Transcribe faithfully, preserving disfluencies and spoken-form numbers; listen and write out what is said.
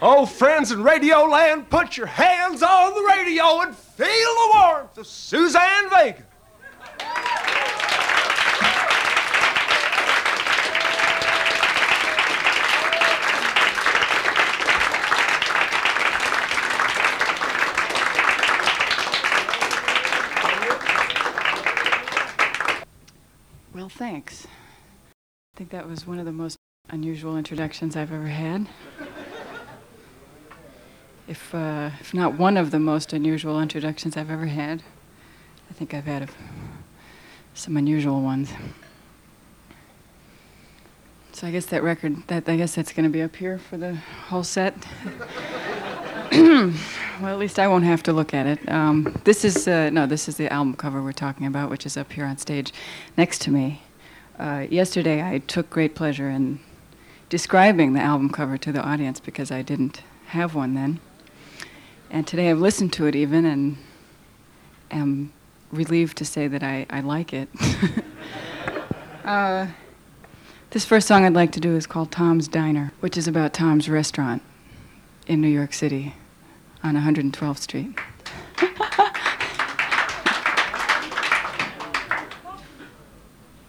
Oh, friends in Radio Land, put your hands on the radio and feel the warmth of Suzanne Vega. Well, thanks. I think that was one of the most unusual introductions I've ever had. If, uh, if not one of the most unusual introductions I've ever had. I think I've had a, some unusual ones. So I guess that record, that I guess that's going to be up here for the whole set. Well, at least I won't have to look at it. Um, this is, uh, no, this is the album cover we're talking about, which is up here on stage next to me. Uh, yesterday I took great pleasure in describing the album cover to the audience because I didn't have one then. And today I've listened to it even and am relieved to say that I, I like it. uh, this first song I'd like to do is called Tom's Diner, which is about Tom's Restaurant in New York City on one hundred twelfth Street.